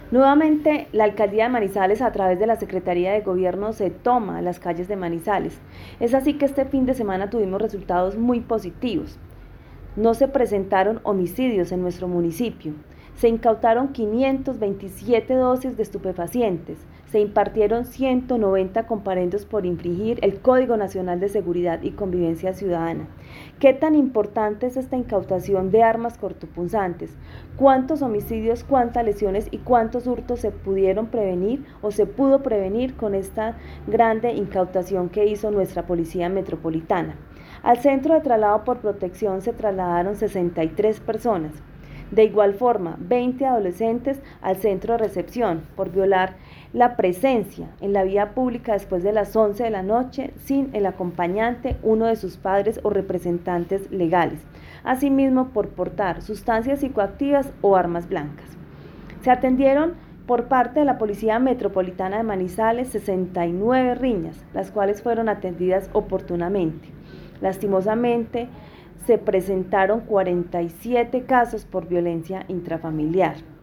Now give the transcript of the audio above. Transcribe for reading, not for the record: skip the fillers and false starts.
Nuevamente, la Alcaldía de Manizales, a través de la Secretaría de Gobierno, se toma las calles de Manizales. Es así que este fin de semana tuvimos resultados muy positivos. No se presentaron homicidios en nuestro municipio. Se incautaron 527 dosis de estupefacientes. Se impartieron 190 comparendos por infringir el Código Nacional de Seguridad y Convivencia Ciudadana. ¿Qué tan importante es esta incautación de armas cortopunzantes? ¿Cuántos homicidios, cuántas lesiones y cuántos hurtos se pudieron prevenir o se pudo prevenir con esta grande incautación que hizo nuestra Policía Metropolitana? Al centro de traslado por protección se trasladaron 63 personas. De igual forma, 20 adolescentes al centro de recepción por violar la presencia en la vía pública después de las 11 de la noche sin el acompañante, uno de sus padres o representantes legales. Asimismo, por portar sustancias psicoactivas o armas blancas. Se atendieron por parte de la Policía Metropolitana de Manizales 69 riñas, las cuales fueron atendidas oportunamente. Lastimosamente, se presentaron 47 casos por violencia intrafamiliar.